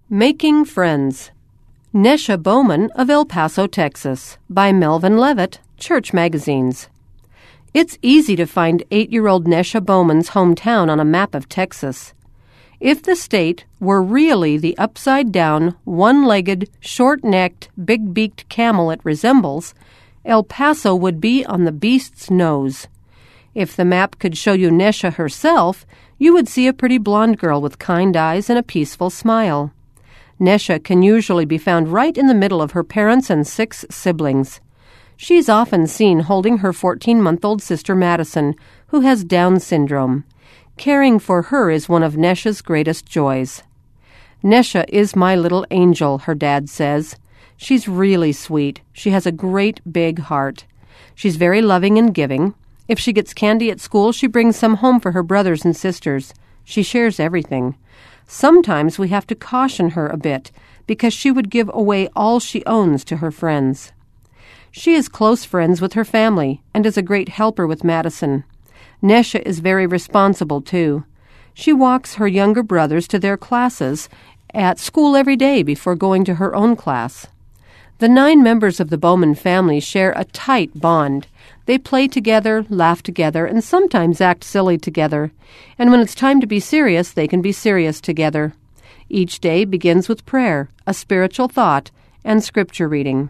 Making Friends. Nesha Bowman of El Paso, Texas, by Melvin Levitt, Church Magazines. It's easy to find 8-year-old Nesha Bowman's hometown on a map of Texas. If the state were really the upside-down, one-legged, short-necked, big-beaked camel it resembles, El Paso would be on the beast's nose. If the map could show you Nesha herself, you would see a pretty blonde girl with kind eyes and a peaceful smile. Nesha can usually be found right in the middle of her parents and 6 siblings. She's often seen holding her 14-month-old sister Madison, who has Down syndrome. Caring for her is one of Nesha's greatest joys. Nesha is my little angel, her dad says. She's really sweet. She has a great big heart. She's very loving and giving. If she gets candy at school, she brings some home for her brothers and sisters. She shares everything. Sometimes we have to caution her a bit because she would give away all she owns to her friends. She is close friends with her family and is a great helper with Madison. Nesha is very responsible, too. She walks her younger brothers to their classes at school every day before going to her own class. The 9 members of the Bowman family share a tight bond. They play together, laugh together, and sometimes act silly together. And when it's time to be serious, they can be serious together. Each day begins with prayer, a spiritual thought, and scripture reading.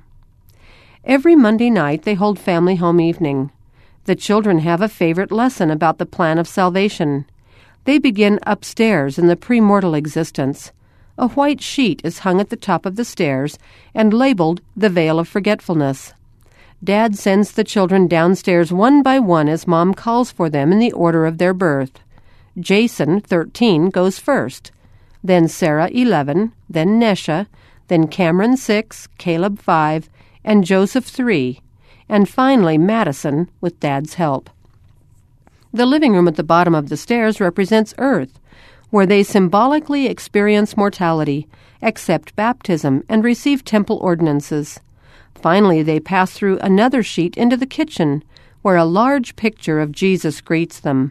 Every Monday night they hold family home evening. The children have a favorite lesson about the plan of salvation. They begin upstairs in the premortal existence. A white sheet is hung at the top of the stairs and labeled the Veil of Forgetfulness. Dad sends the children downstairs one by one as Mom calls for them in the order of their birth. Jason, 13, goes first. Then Sarah, 11, then Nesha, then Cameron, 6, Caleb, 5, and Joseph, 3, and finally Madison with Dad's help. The living room at the bottom of the stairs represents Earth, where they symbolically experience mortality, accept baptism, and receive temple ordinances. Finally, they pass through another sheet into the kitchen, where a large picture of Jesus greets them.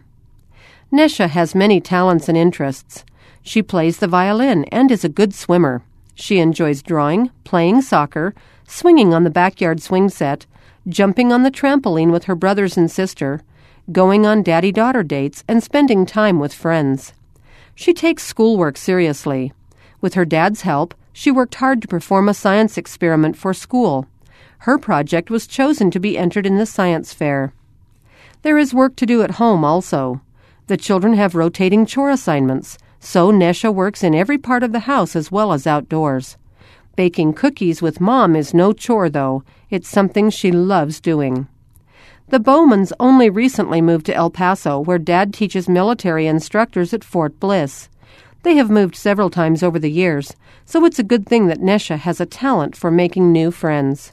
Nesha has many talents and interests. She plays the violin and is a good swimmer. She enjoys drawing, playing soccer, swinging on the backyard swing set, jumping on the trampoline with her brothers and sister, going on daddy-daughter dates, and spending time with friends. She takes schoolwork seriously. With her dad's help, she worked hard to perform a science experiment for school. Her project was chosen to be entered in the science fair. There is work to do at home also. The children have rotating chore assignments, so Nesha works in every part of the house as well as outdoors. Baking cookies with Mom is no chore, though. It's something she loves doing. The Bowmans only recently moved to El Paso, where Dad teaches military instructors at Fort Bliss. They have moved several times over the years, so it's a good thing that Nesha has a talent for making new friends.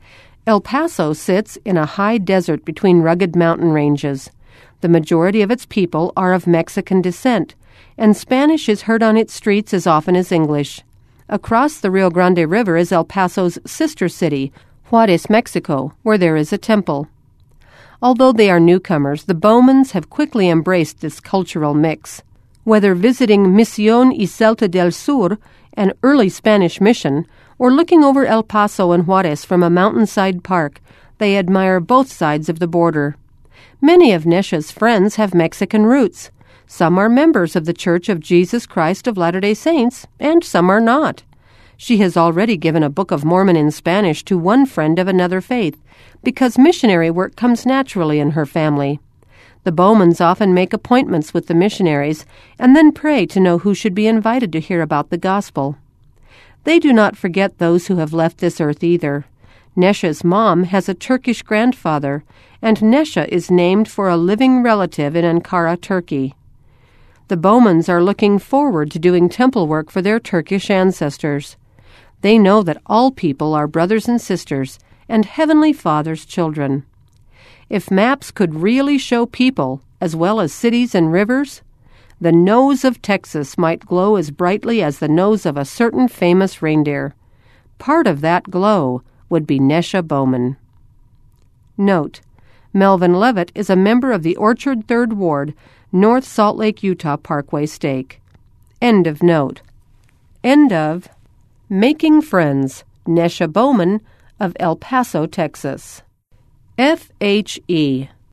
El Paso sits in a high desert between rugged mountain ranges. The majority of its people are of Mexican descent, and Spanish is heard on its streets as often as English. Across the Rio Grande River is El Paso's sister city, Juarez, Mexico, where there is a temple. Although they are newcomers, the Bowmans have quickly embraced this cultural mix. Whether visiting Misión y Celta del Sur, an early Spanish mission, or looking over El Paso and Juarez from a mountainside park, they admire both sides of the border. Many of Nesha's friends have Mexican roots. Some are members of the Church of Jesus Christ of Latter-day Saints, and some are not. She has already given a Book of Mormon in Spanish to one friend of another faith, because missionary work comes naturally in her family. The Bowmans often make appointments with the missionaries and then pray to know who should be invited to hear about the gospel. They do not forget those who have left this earth either. Nesha's mom has a Turkish grandfather, and Nesha is named for a living relative in Ankara, Turkey. The Bowmans are looking forward to doing temple work for their Turkish ancestors. They know that all people are brothers and sisters and Heavenly Father's children. If maps could really show people, as well as cities and rivers, the nose of Texas might glow as brightly as the nose of a certain famous reindeer. Part of that glow would be Nesha Bowman. Note: Melvin Levitt is a member of the Orchard 3rd Ward, North Salt Lake, Utah Parkway Stake. End of note. End of Making Friends, Nesha Bowman of El Paso, Texas. FHE